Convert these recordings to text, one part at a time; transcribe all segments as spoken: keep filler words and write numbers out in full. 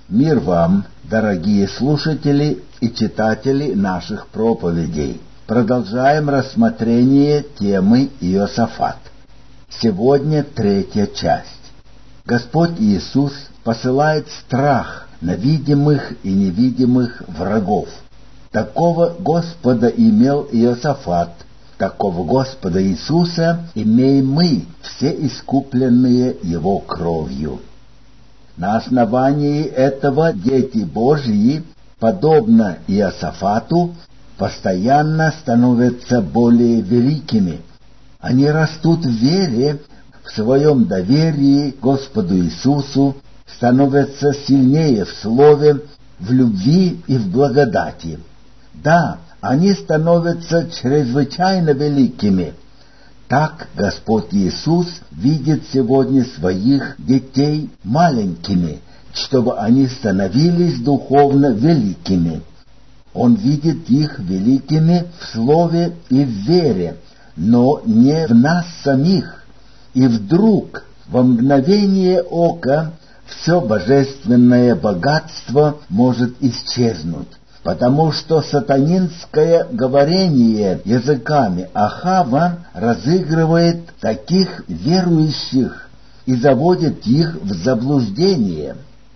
Мир вам, дорогие слушатели и читатели наших проповедей. Продолжаем рассмотрение темы Иосафат. Сегодня третья часть. Господь Иисус посылает страх на видимых и невидимых врагов. Такого Господа имел Иосафат, такого Господа Иисуса имеем мы, все искупленные Его кровью. На основании этого дети Божьи, подобно Иосафату, постоянно становятся более великими. Они растут в вере, в своем доверии Господу Иисусу, становятся сильнее в слове, в любви и в благодати. Да, они становятся чрезвычайно великими. Так Господь Иисус видит сегодня своих детей маленькими, чтобы они становились духовно великими. Он видит их великими в слове и в вере, но не в нас самих. И вдруг, во мгновение ока, все божественное богатство может исчезнуть, потому что сатанинское говорение языками Ахава разыгрывает таких верующих и заводит их в заблуждение.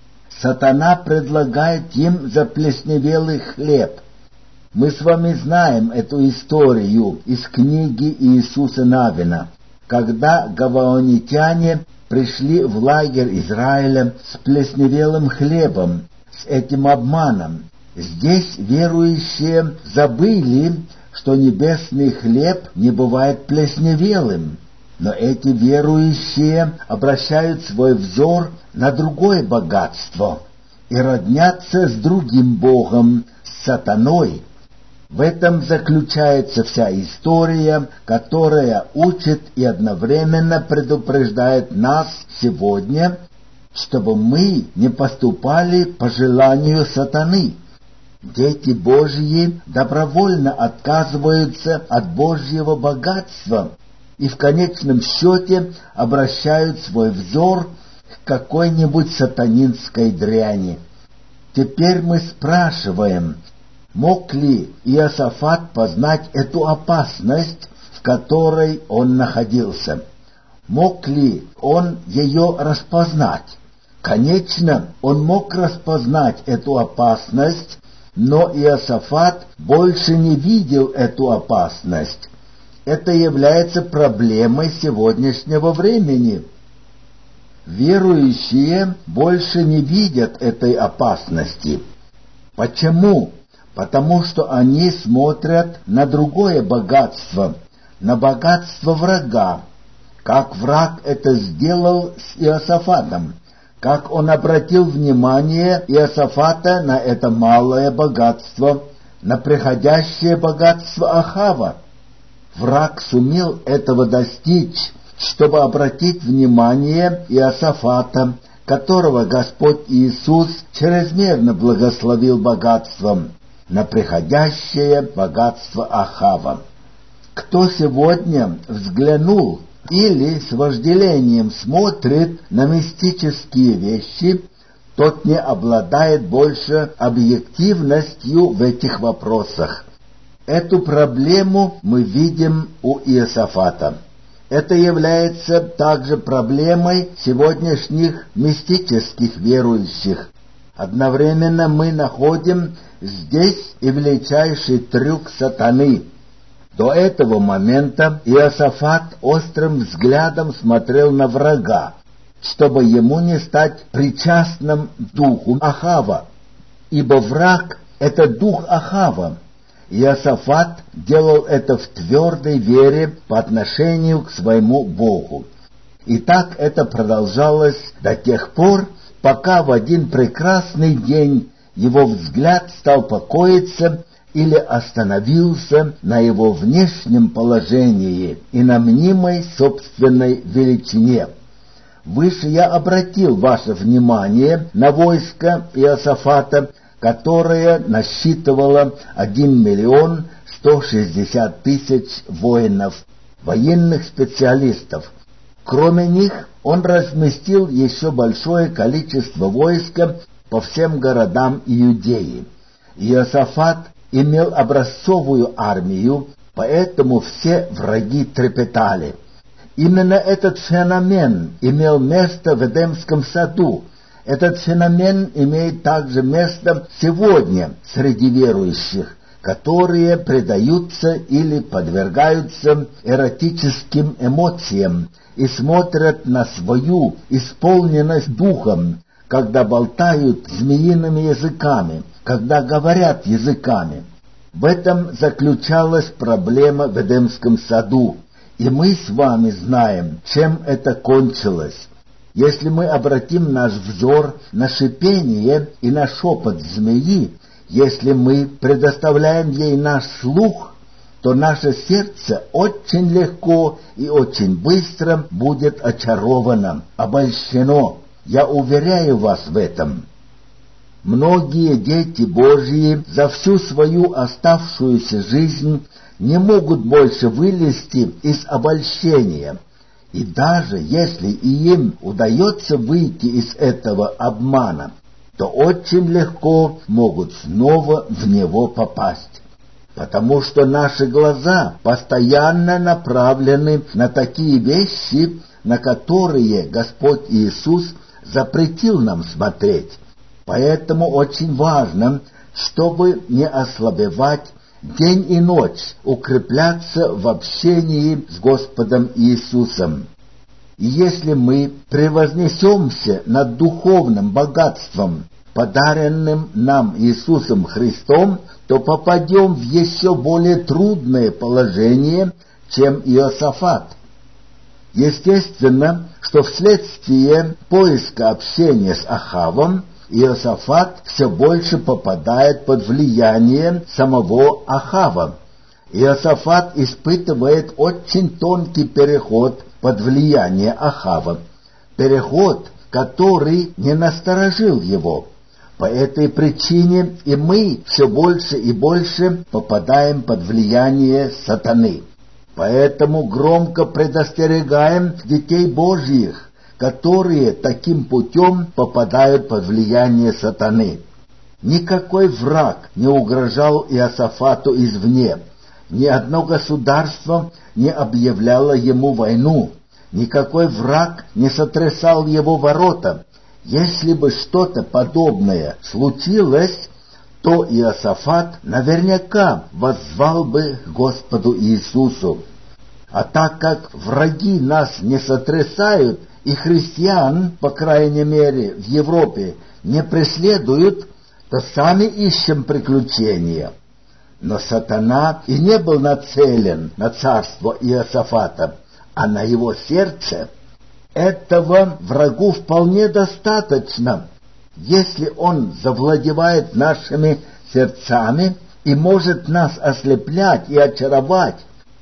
Сатана предлагает им заплесневелый хлеб. Мы с вами знаем эту историю из книги Иисуса Навина, когда гаваонитяне пришли в лагерь Израиля с плесневелым хлебом, с этим обманом. Здесь верующие забыли, что небесный хлеб не бывает плесневелым, но эти верующие обращают свой взор на другое богатство и роднятся с другим богом, с сатаной. В этом заключается вся история, которая учит и одновременно предупреждает нас сегодня, чтобы мы не поступали по желанию сатаны. Дети Божьи добровольно отказываются от Божьего богатства и в конечном счете обращают свой взор к какой-нибудь сатанинской дряни. Теперь мы спрашиваем, мог ли Иосафат познать эту опасность, в которой он находился? Мог ли он ее распознать? Конечно, он мог распознать эту опасность, но Иосафат больше не видел эту опасность. Это является проблемой сегодняшнего времени. Верующие больше не видят этой опасности. Почему? Потому что они смотрят на другое богатство, на богатство врага, как враг это сделал с Иосафатом, как он обратил внимание Иосафата на это малое богатство, на приходящее богатство Ахава. Враг сумел этого достичь, чтобы обратить внимание Иосафата, которого Господь Иисус чрезмерно благословил богатством, на приходящее богатство Ахава. Кто сегодня взглянул или с вожделением смотрит на мистические вещи, тот не обладает больше объективностью в этих вопросах. Эту проблему мы видим у Иосафата. Это является также проблемой сегодняшних мистических верующих. Одновременно мы находим здесь и величайший трюк сатаны. До этого момента Иосафат острым взглядом смотрел на врага, чтобы ему не стать причастным духу Ахава, ибо враг — это дух Ахава. Иосафат делал это в твердой вере по отношению к своему Богу. И так это продолжалось до тех пор, пока в один прекрасный день его взгляд стал покоиться или остановился на его внешнем положении и на мнимой собственной величине. Выше я обратил ваше внимание на войско Иосафата, которое насчитывало один миллион сто шестьдесят тысяч воинов, военных специалистов. Кроме них, он разместил еще большое количество войска по всем городам Иудеи. Иосафат имел образцовую армию, поэтому все враги трепетали. Именно этот феномен имел место в Эдемском саду. Этот феномен имеет также место сегодня среди верующих, которые предаются или подвергаются эротическим эмоциям и смотрят на свою исполненность духом, когда болтают змеиными языками, когда говорят языками. В этом заключалась проблема в Эдемском саду, и мы с вами знаем, чем это кончилось. Если мы обратим наш взор на шипение и на шепот змеи, если мы предоставляем ей наш слух, то наше сердце очень легко и очень быстро будет очаровано, обольщено. Я уверяю вас в этом. Многие дети Божьи за всю свою оставшуюся жизнь не могут больше вылезти из обольщения. И даже если и им удается выйти из этого обмана, то очень легко могут снова в него попасть. Потому что наши глаза постоянно направлены на такие вещи, на которые Господь Иисус запретил нам смотреть. Поэтому очень важно, чтобы не ослабевать, день и ночь укрепляться в общении с Господом Иисусом. И если мы превознесемся над духовным богатством, подаренным нам Иисусом Христом, то попадем в еще более трудное положение, чем Иосафат. Естественно, что вследствие поиска общения с Ахавом Иосафат все больше попадает под влияние самого Ахава. Иосафат испытывает очень тонкий переход под влияние Ахава, переход, который не насторожил его. По этой причине и мы все больше и больше попадаем под влияние сатаны. Поэтому громко предостерегаем детей Божьих, которые таким путем попадают под влияние сатаны. Никакой враг не угрожал Иосафату извне. Ни одно государство не объявляло ему войну. Никакой враг не сотрясал его ворота. Если бы что-то подобное случилось, то Иосафат наверняка воззвал бы к Господу Иисусу. А так как враги нас не сотрясают, и христиан, по крайней мере, в Европе не преследуют, то сами ищем приключения. Но сатана и не был нацелен на царство Иосафата, а на его сердце. Этого врагу вполне достаточно, если он завладевает нашими сердцами и может нас ослеплять и очаровать.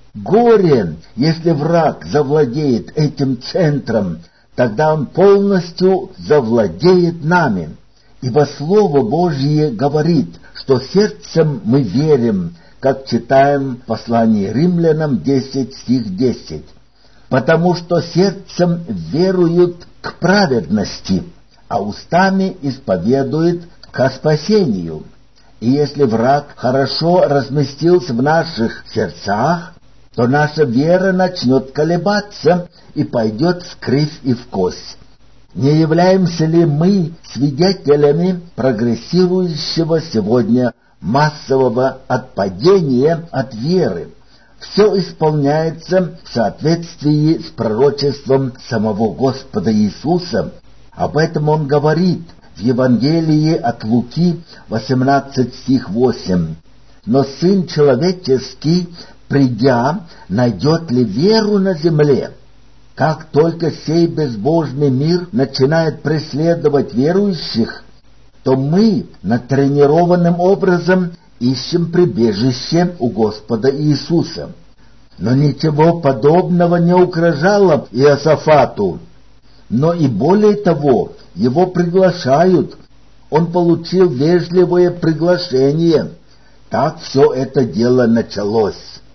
Горе, если враг завладеет этим центром, тогда он полностью завладеет нами. Ибо Слово Божье говорит, что сердцем мы верим, как читаем в послании Римлянам десять, стих десять. Потому что сердцем веруют к праведности, а устами исповедуют ко спасению. И если враг хорошо разместился в наших сердцах, то наша вера начнет колебаться и пойдет в кривь и в кость. Не являемся ли мы свидетелями прогрессирующего сегодня массового отпадения от веры? Все исполняется в соответствии с пророчеством самого Господа Иисуса. Об этом Он говорит в Евангелии от Луки, восемнадцать стих восемь. «Но Сын Человеческий, придя, найдет ли веру на земле?» Как только сей безбожный мир начинает преследовать верующих, то мы натренированным образом ищем прибежище у Господа Иисуса. Но ничего подобного не угрожало Иосафату. Но и более того, его приглашают. Он получил вежливое приглашение. Так все это дело началось.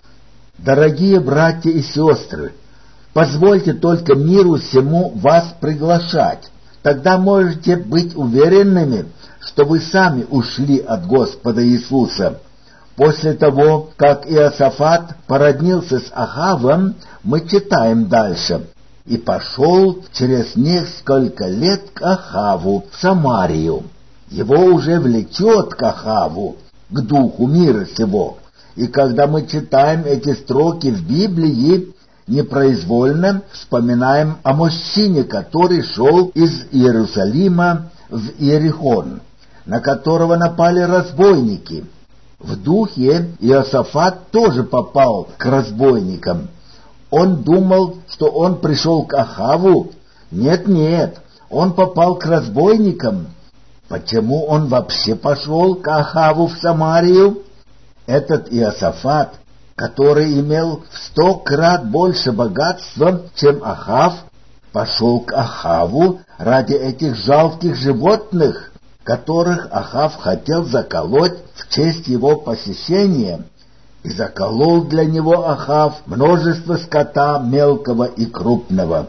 Дорогие братья и сестры, позвольте только миру всему вас приглашать, тогда можете быть уверенными, что вы сами ушли от Господа Иисуса. После того, как Иосафат породнился с Ахавом, мы читаем дальше. «И пошел через несколько лет к Ахаву в Самарию». Его уже влечет к Ахаву, к духу мира сего. И когда мы читаем эти строки в Библии, непроизвольно вспоминаем о мужчине, который шел из Иерусалима в Иерихон, на которого напали разбойники. В духе Иосафат тоже попал к разбойникам. Он думал, что он пришел к Ахаву. Нет-нет, он попал к разбойникам. Почему он вообще пошел к Ахаву в Самарию? Этот Иосафат, который имел в сто крат больше богатства, чем Ахав, пошел к Ахаву ради этих жалких животных, которых Ахав хотел заколоть в честь его посещения, и заколол для него Ахав множество скота мелкого и крупного.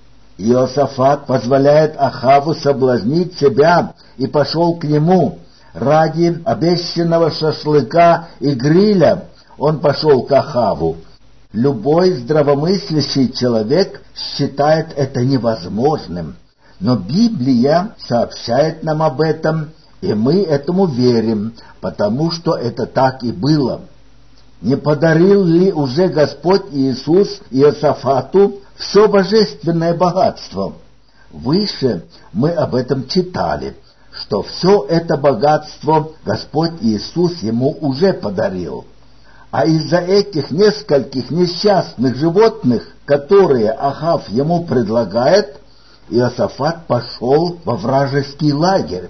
Иосафат позволяет Ахаву соблазнить себя и пошел к нему. Ради обещанного шашлыка и гриля он пошел к Ахаву. Любой здравомыслящий человек считает это невозможным, но Библия сообщает нам об этом, и мы этому верим, потому что это так и было. Не подарил ли уже Господь Иисус Иосафату все божественное богатство? Выше мы об этом читали, что все это богатство Господь Иисус ему уже подарил. А из-за этих нескольких несчастных животных, которые Ахав ему предлагает, Иосафат пошел во вражеский лагерь.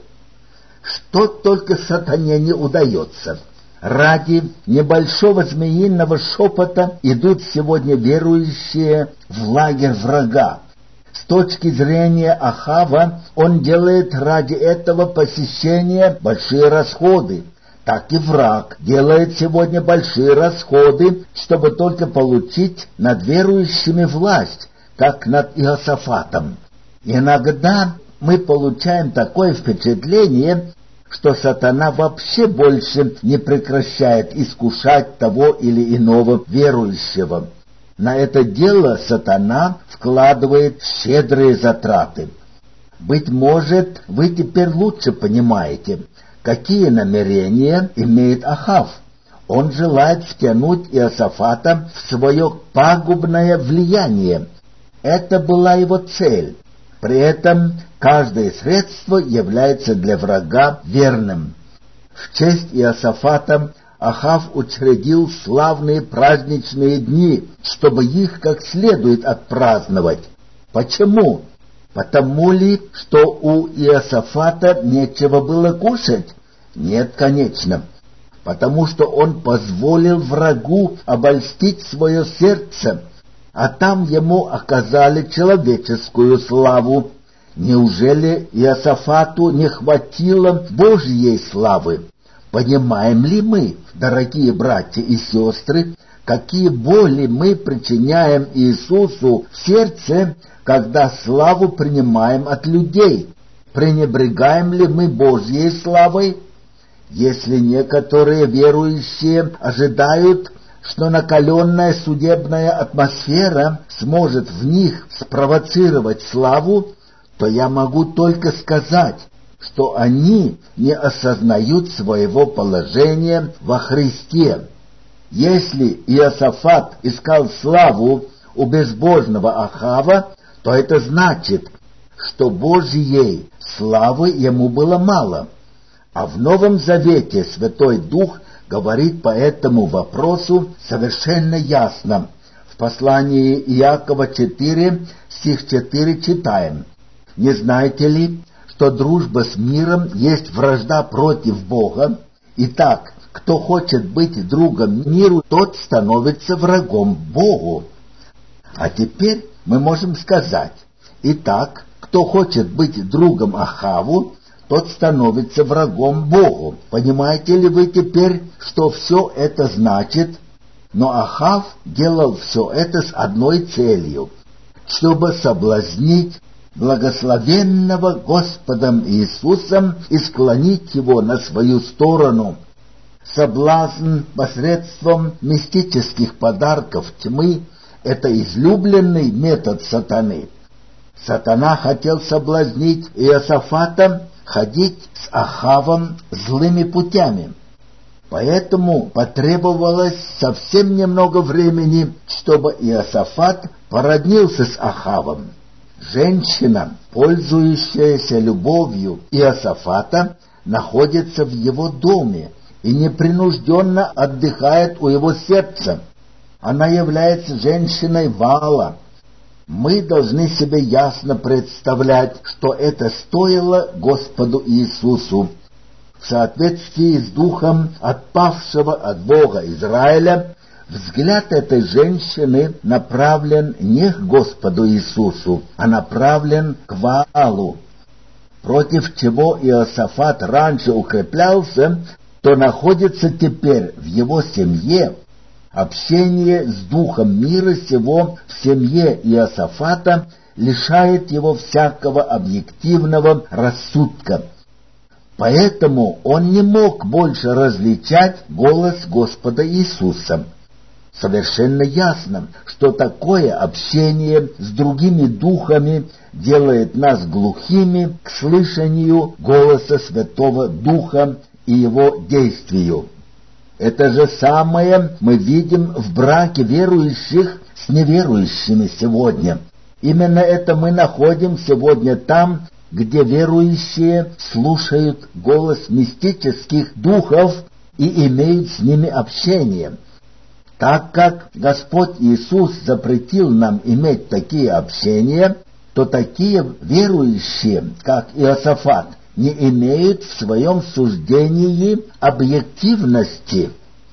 Что только сатане не удается. Ради небольшого змеиного шепота идут сегодня верующие в лагерь врага. С точки зрения Ахава он делает ради этого посещения большие расходы. Так и враг делает сегодня большие расходы, чтобы только получить над верующими власть, как над Иосафатом. Иногда мы получаем такое впечатление, что сатана вообще больше не прекращает искушать того или иного верующего. На это дело сатана вкладывает щедрые затраты. Быть может, вы теперь лучше понимаете, какие намерения имеет Ахав. Он желает втянуть Иосафата в свое пагубное влияние. Это была его цель. При этом каждое средство является для врага верным. В честь Иосафата Ахав учредил славные праздничные дни, чтобы их как следует отпраздновать. Почему? Потому ли, что у Иосафата нечего было кушать? Нет, конечно. Потому что он позволил врагу обольстить свое сердце, а там ему оказали человеческую славу. Неужели Иосафату не хватило Божьей славы? Понимаем ли мы, дорогие братья и сестры, какие боли мы причиняем Иисусу в сердце, когда славу принимаем от людей? Пренебрегаем ли мы Божьей славой? Если некоторые верующие ожидают, что накаленная судебная атмосфера сможет в них спровоцировать славу, то я могу только сказать, что они не осознают своего положения во Христе. Если Иосафат искал славу у безбожного Ахава, то это значит, что Божьей славы ему было мало. А в Новом Завете Святой Дух говорит по этому вопросу совершенно ясно. В послании Иакова четыре, стих четыре читаем: «Не знаете ли, что дружба с миром есть вражда против Бога? Итак, кто хочет быть другом миру, тот становится врагом Богу». А теперь мы можем сказать: итак, кто хочет быть другом Ахаву, тот становится врагом Богу. Понимаете ли вы теперь, что все это значит? Но Ахав делал все это с одной целью, чтобы соблазнить благословенного Господом Иисусом и склонить его на свою сторону. Соблазн посредством мистических подарков тьмы — это излюбленный метод сатаны. Сатана хотел соблазнить Иосафата ходить с Ахавом злыми путями. Поэтому потребовалось совсем немного времени, чтобы Иосафат породнился с Ахавом. Женщина, пользующаяся любовью Иосафата, находится в его доме и непринужденно отдыхает у его сердца. Она является женщиной Ваала. Мы должны себе ясно представлять, что это стоило Господу Иисусу. В соответствии с духом отпавшего от Бога Израиля, взгляд этой женщины направлен не к Господу Иисусу, а направлен к Ваалу. Против чего Иосафат раньше укреплялся, то находится теперь в его семье. Общение с духом мира сего в семье Иосафата лишает его всякого объективного рассудка. Поэтому он не мог больше различать голос Господа Иисуса. Совершенно ясно, что такое общение с другими духами делает нас глухими к слышанию голоса Святого Духа и его действию. Это же самое мы видим в браке верующих с неверующими сегодня. Именно это мы находим сегодня там, где верующие слушают голос мистических духов и имеют с ними общение. Так как Господь Иисус запретил нам иметь такие общения, то такие верующие, как Иосафат, не имеют в своем суждении объективности.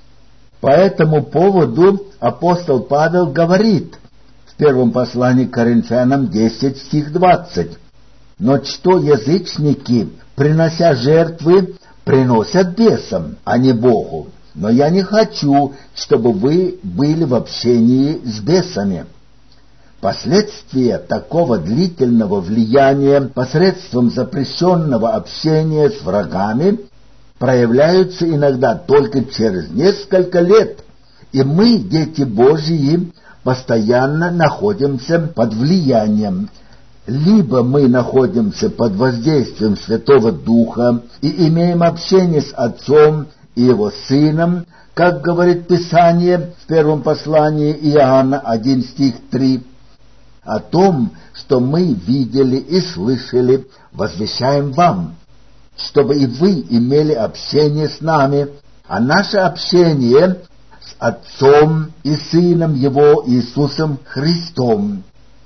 По этому поводу апостол Павел говорит в первом послании к Коринфянам десять, стих двадцать. «Но что язычники, принося жертвы, приносят бесам, а не Богу. Но я не хочу, чтобы вы были в общении с бесами». Последствия такого длительного влияния посредством запрещенного общения с врагами проявляются иногда только через несколько лет, и мы, дети Божьи, постоянно находимся под влиянием. Либо мы находимся под воздействием Святого Духа и имеем общение с Отцом и Его Сыном, как говорит Писание в первом послании Иоанна один, стих три, о том, что мы видели и слышали, возвещаем вам, чтобы и вы имели общение с нами, а наше общение с Отцом и Сыном Его Иисусом Христом.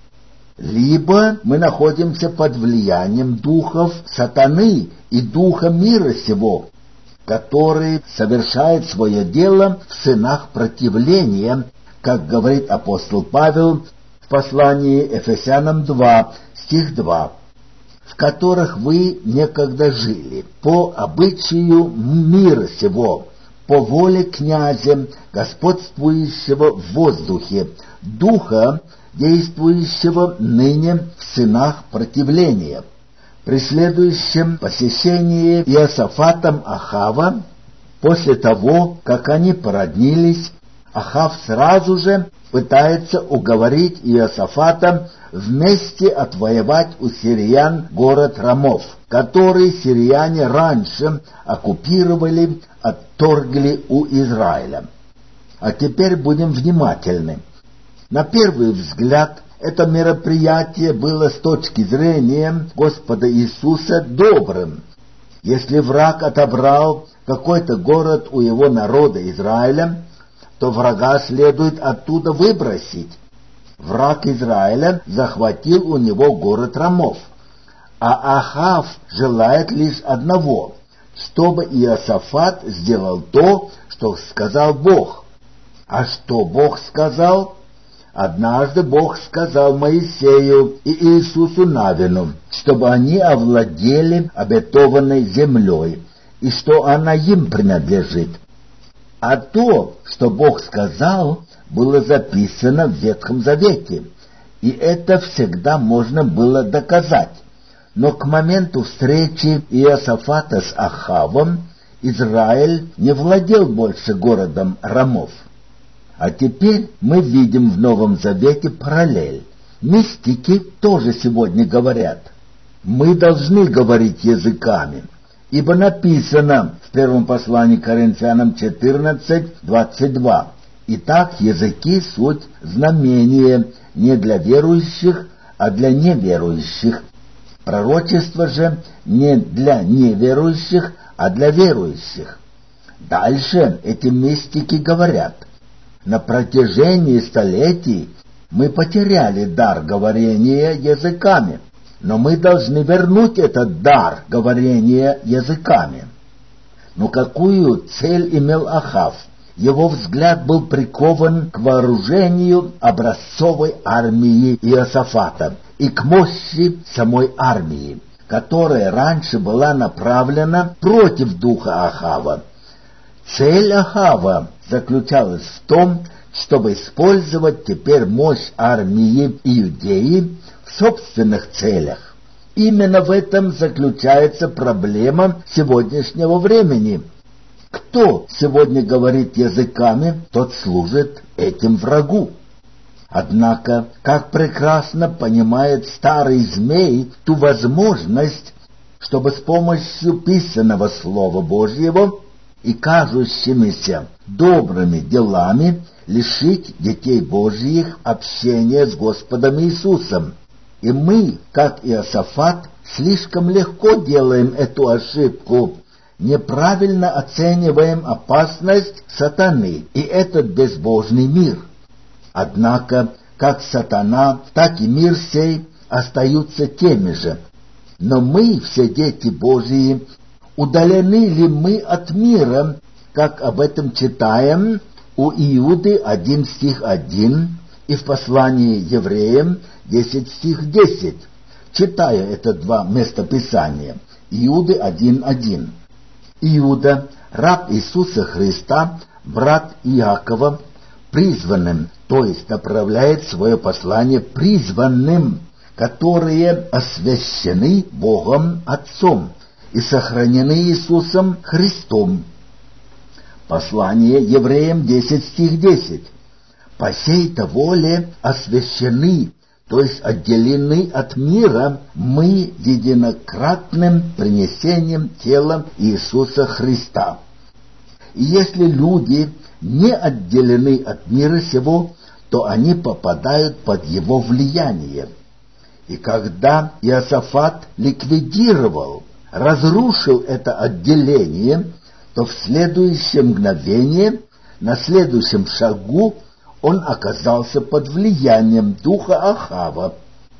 Либо мы находимся под влиянием духов сатаны и духа мира сего, который совершает свое дело в сынах противления, как говорит апостол Павел в послании Ефесянам два, стих два, в которых вы некогда жили, по обычаю мира сего, по воле князя, господствующего в воздухе, духа, действующего ныне в сынах противления. При следующем посещении Иосафатом Ахава, после того, как они породнились, Ахав сразу же пытается уговорить Иосафата вместе отвоевать у сириян город Рамов, который сирияне раньше оккупировали, отторгли у Израиля. А теперь будем внимательны. На первый взгляд, это мероприятие было с точки зрения Господа Иисуса добрым. Если враг отобрал какой-то город у его народа Израиля, то врага следует оттуда выбросить. Враг Израиля захватил у него город Рамов, а Ахав желает лишь одного, чтобы Иосафат сделал то, что сказал Бог. А что Бог сказал? Однажды Бог сказал Моисею и Иисусу Навину, чтобы они овладели обетованной землей, и что она им принадлежит. А то, что Бог сказал, было записано в Ветхом Завете, и это всегда можно было доказать. Но к моменту встречи Иосафата с Ахавом Израиль не владел больше городом Рамов. А теперь мы видим в Новом Завете параллель. Мистики тоже сегодня говорят: мы должны говорить языками, ибо написано в первом послании к Коринфянам четырнадцать двадцать два: «Итак, языки — суть знамение не для верующих, а для неверующих. Пророчество же не для неверующих, а для верующих». Дальше эти мистики говорят: на протяжении столетий мы потеряли дар говорения языками, но мы должны вернуть этот дар говорения языками. Но какую цель имел Ахав? Его взгляд был прикован к вооружению образцовой армии Иосафата и к мощи самой армии, которая раньше была направлена против духа Ахава. Цель Ахава заключалась в том, чтобы использовать теперь мощь армии Иудеи в собственных целях. Именно в этом заключается проблема сегодняшнего времени. Кто сегодня говорит языками, тот служит этим врагу. Однако, как прекрасно понимает старый змей ту возможность, чтобы с помощью писаного Слова Божьего и кажущимися добрыми делами лишить детей Божьих общения с Господом Иисусом. И мы, как Иосафат, слишком легко делаем эту ошибку, неправильно оцениваем опасность сатаны и этот безбожный мир. Однако, как сатана, так и мир сей остаются теми же. Но мы, все дети Божьи, удалены ли мы от мира, как об этом читаем у Иуды один стих один и в послании евреям десять стих десять. Читаю это два местописания. Иуды один один. Иуда, раб Иисуса Христа, брат Иакова, призванным, то есть направляет свое послание призванным, которые освящены Богом Отцом и сохранены Иисусом Христом. Послание евреям десять стих десять. По сей-то воле освящены, то есть отделены от мира, мы единократным принесением тела Иисуса Христа. И если люди не отделены от мира сего, то они попадают под его влияние. И когда Иосафат ликвидировал, разрушил это отделение, то в следующее мгновение, на следующем шагу, он оказался под влиянием духа Ахава.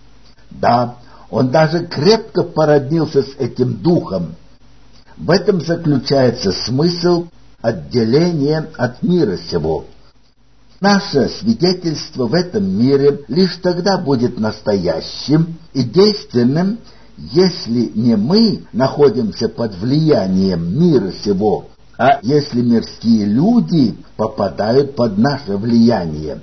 Да, он даже крепко породнился с этим духом. В этом заключается смысл отделения от мира сего. Наше свидетельство в этом мире лишь тогда будет настоящим и действенным, если не мы находимся под влиянием мира сего, а если мирские люди попадают под наше влияние.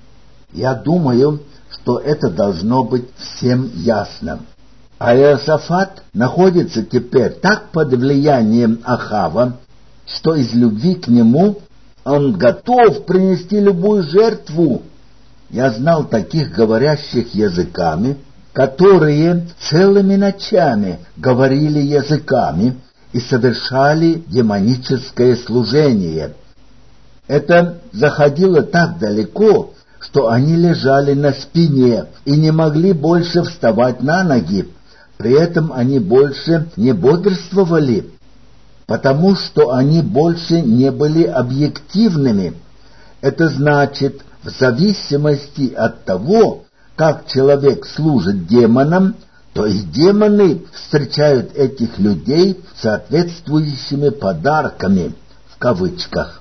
Я думаю, что это должно быть всем ясно. А Иосафат находится теперь так под влиянием Ахава, что из любви к нему он готов принести любую жертву. Я знал таких говорящих языками, которые целыми ночами говорили языками и совершали демоническое служение. Это заходило так далеко, что они лежали на спине и не могли больше вставать на ноги. При этом они больше не бодрствовали, потому что они больше не были объективными. Это значит, в зависимости от того, как человек служит демонам, то и демоны встречают этих людей соответствующими подарками, в кавычках.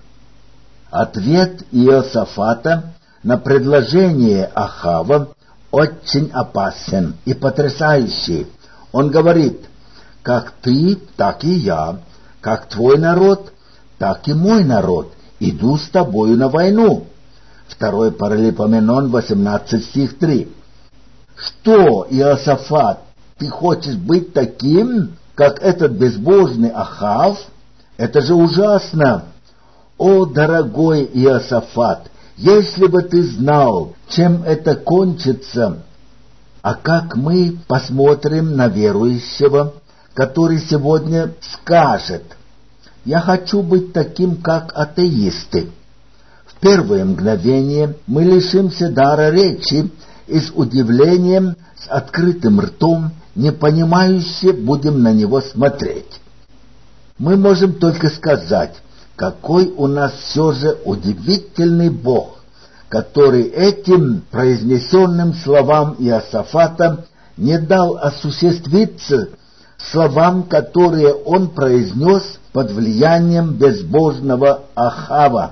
Ответ Иосафата на предложение Ахава очень опасен и потрясающий. Он говорит: как ты, так и я, как твой народ, так и мой народ, иду с тобою на войну. Второй Паралипоменон, восемнадцать стих три. Что, Иосафат, ты хочешь быть таким, как этот безбожный Ахав? Это же ужасно! О, дорогой Иосафат, если бы ты знал, чем это кончится! А как мы посмотрим на верующего, который сегодня скажет: «Я хочу быть таким, как атеисты». В первое мгновение мы лишимся дара речи и с удивлением, с открытым ртом, непонимающе будем на него смотреть. Мы можем только сказать: какой у нас все же удивительный Бог, который этим произнесенным словам Иосафата не дал осуществиться словам, которые он произнес под влиянием безбожного Ахава.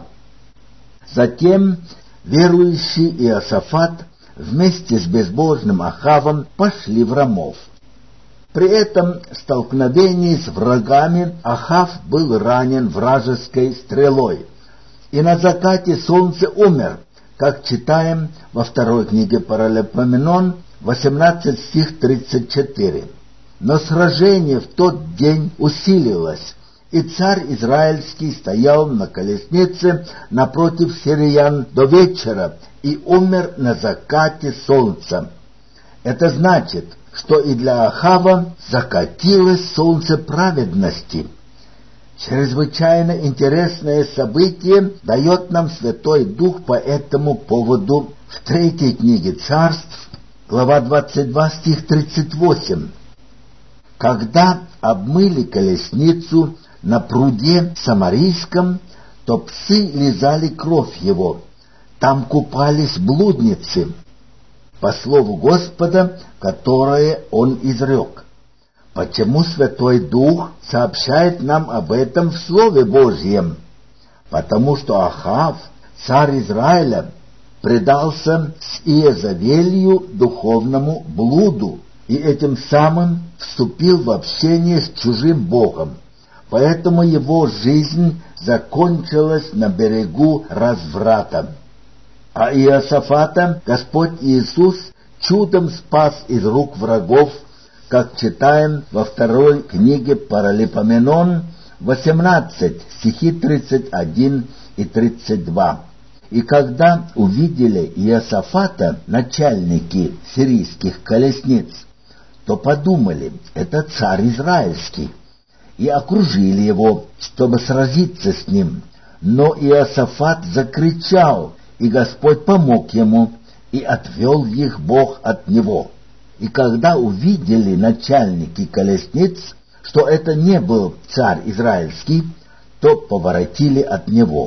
Затем верующий Иосафат вместе с безбожным Ахавом пошли в Рамов. При этом столкновении с врагами Ахав был ранен вражеской стрелой и на закате солнца умер, как читаем во второй книге Паралипоменон, восемнадцать стих тридцать четыре. Но сражение в тот день усилилось, и царь израильский стоял на колеснице напротив сириян до вечера и умер на закате солнца. Это значит, что и для Ахава закатилось солнце праведности. Чрезвычайно интересное событие дает нам Святой Дух по этому поводу в третьей книге Царств, глава двадцать два, стих тридцать восемь. Когда обмыли колесницу на пруде Самарийском, то псы лизали кровь его, там купались блудницы, по слову Господа, которое он изрек. Почему Святой Дух сообщает нам об этом в Слове Божьем? Потому что Ахав, царь Израиля, предался с Иезавелью духовному блуду и этим самым вступил в общение с чужим богом. Поэтому его жизнь закончилась на берегу разврата. А Иосафата Господь Иисус чудом спас из рук врагов, как читаем во второй книге Паралипоменон восемнадцать, стихи тридцать один и тридцать два. И когда увидели Иосафата начальники сирийских колесниц, то подумали: это царь израильский, и окружили его, чтобы сразиться с ним. Но Иосафат закричал, и Господь помог ему, и отвел их Бог от него. И когда увидели начальники колесниц, что это не был царь израильский, то поворотили от него.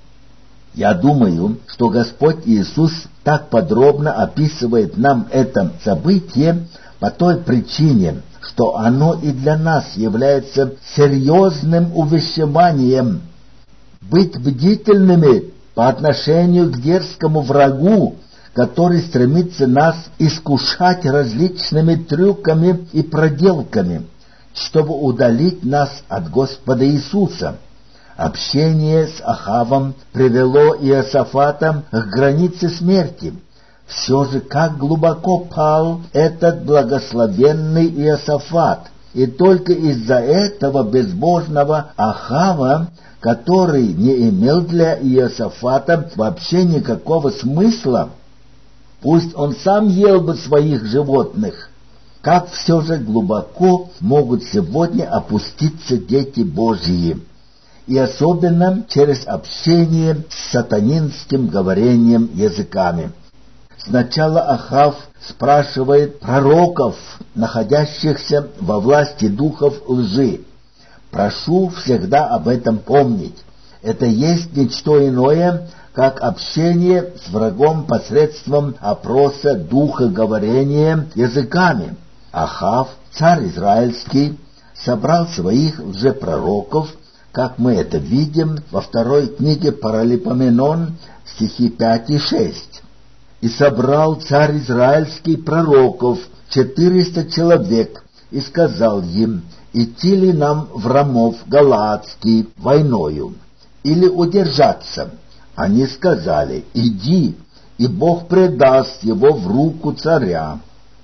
Я думаю, что Господь Иисус так подробно описывает нам это событие по той причине, что оно и для нас является серьезным увещеванием. Быть бдительными по отношению к дерзкому врагу, который стремится нас искушать различными трюками и проделками, чтобы удалить нас от Господа Иисуса. Общение с Ахавом привело Иосафата к границе смерти. Все же как глубоко пал этот благословенный Иосафат, и только из-за этого безбожного Ахава, который не имел для Иосафата вообще никакого смысла. Пусть он сам ел бы своих животных. Как все же глубоко могут сегодня опуститься дети Божьи, и особенно через общение с сатанинским говорением языками. Сначала Ахав спрашивает пророков, находящихся во власти духов лжи. Прошу всегда об этом помнить. Это есть ничто иное, как общение с врагом посредством опроса духа говорения языками. Ахав, царь израильский, собрал своих лжепророков, как мы это видим во второй книге Паралипоменон, стихи пять и шесть. И собрал царь израильский пророков, четыреста человек, и сказал им: идти ли нам в Рамов Галаадский войною, или удержаться? Они сказали: иди, и Бог предаст его в руку царя.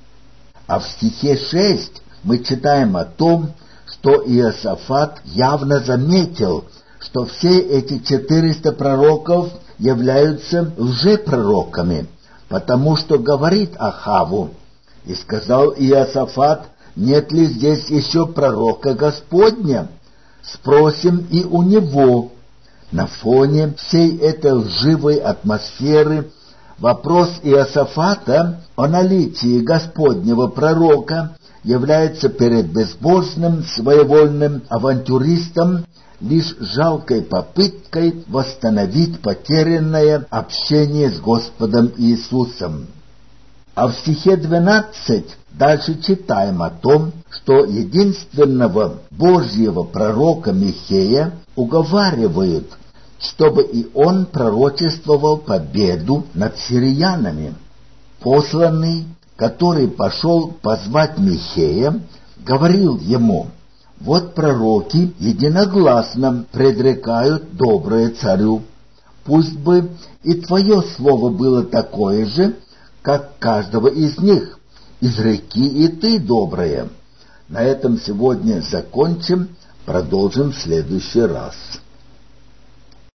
А в стихе шесть мы читаем о том, что Иосафат явно заметил, что все эти четыреста пророков являются лжепророками, потому что говорит Ахаву: «И сказал Иосафат: нет ли здесь еще пророка Господня? Спросим и у него». На фоне всей этой лживой атмосферы вопрос Иосафата о наличии Господнего пророка является перед безбожным, своевольным авантюристом лишь жалкой попыткой восстановить потерянное общение с Господом Иисусом. А в стихе двенадцать дальше читаем о том, что единственного Божьего пророка Михея уговаривают, чтобы и он пророчествовал победу над сириянами. Посланный, который пошел позвать Михея, говорил ему: «Вот пророки единогласно предрекают доброе царю. Пусть бы и твое слово было такое же, как каждого из них. Изреки и ты доброе». На этом сегодня закончим, продолжим в следующий раз.